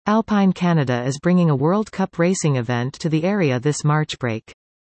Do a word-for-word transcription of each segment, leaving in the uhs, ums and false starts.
Alpine Canada is bringing a World Cup racing event to the area this March break.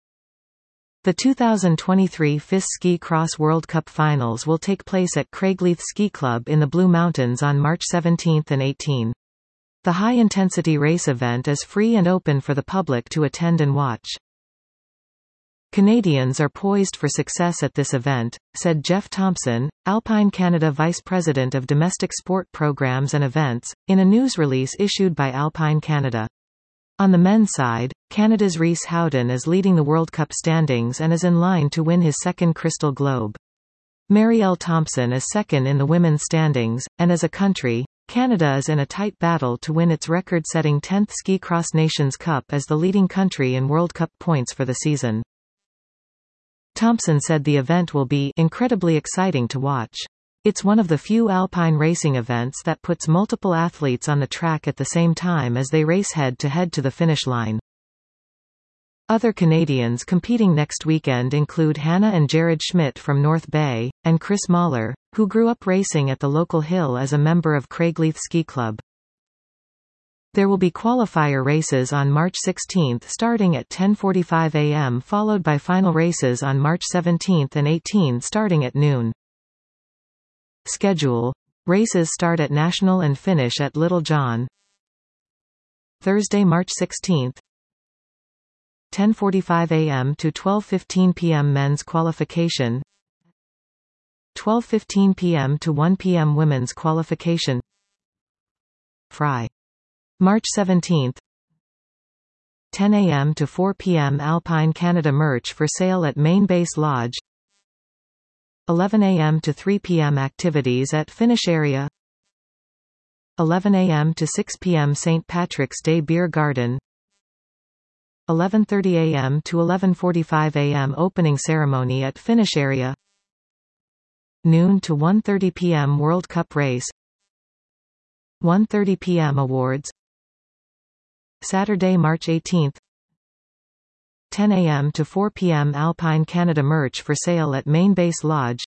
The two thousand twenty-three F I S Ski Cross World Cup Finals will take place at Craigleith Ski Club in the Blue Mountains on March seventeenth and eighteenth. The high-intensity race event is free and open for the public to attend and watch. Canadians are poised for success at this event, said Jeff Thompson, Alpine Canada Vice President of Domestic Sport Programs and Events, in a news release issued by Alpine Canada. On the men's side, Canada's Rhys Howden is leading the World Cup standings and is in line to win his second Crystal Globe. Marielle Thompson is second in the women's standings, and as a country, Canada is in a tight battle to win its record-setting tenth Ski Cross Nations Cup as the leading country in World Cup points for the season. Thompson said the event will be incredibly exciting to watch. It's one of the few alpine racing events that puts multiple athletes on the track at the same time as they race head-to-head to the finish line. Other Canadians competing next weekend include Hannah and Jared Schmidt from North Bay, and Chris Mahler, who grew up racing at the local hill as a member of Craigleith Ski Club. There will be qualifier races on March sixteenth starting at ten forty-five a m followed by final races on March seventeenth and eighteenth starting at noon. Schedule. Races start at National and finish at Little John. Thursday, March sixteenth. ten forty-five a m to twelve fifteen p m men's qualification. twelve fifteen p m to one p m women's qualification. Fry. March seventeenth. ten a m to four p m Alpine Canada merch for sale at Main Base Lodge. eleven a m to three p m activities at finish area. eleven a m to six p m Saint Patrick's Day Beer Garden. eleven thirty a m to eleven forty-five a m opening ceremony at finish area. Noon to one thirty p m World Cup race. one thirty p m awards. Saturday, March eighteenth. ten a m to four p m Alpine Canada merch for sale at Main Base Lodge.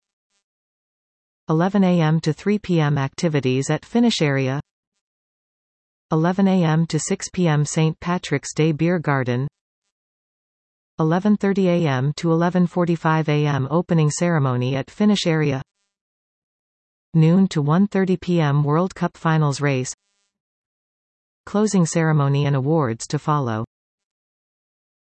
eleven a m to three p m activities at finish area. eleven a m to six p m Saint Patrick's Day Beer Garden. eleven thirty a m to eleven forty-five a m opening ceremony at finish area. Noon to one thirty p m World Cup Finals race. Closing ceremony and awards to follow.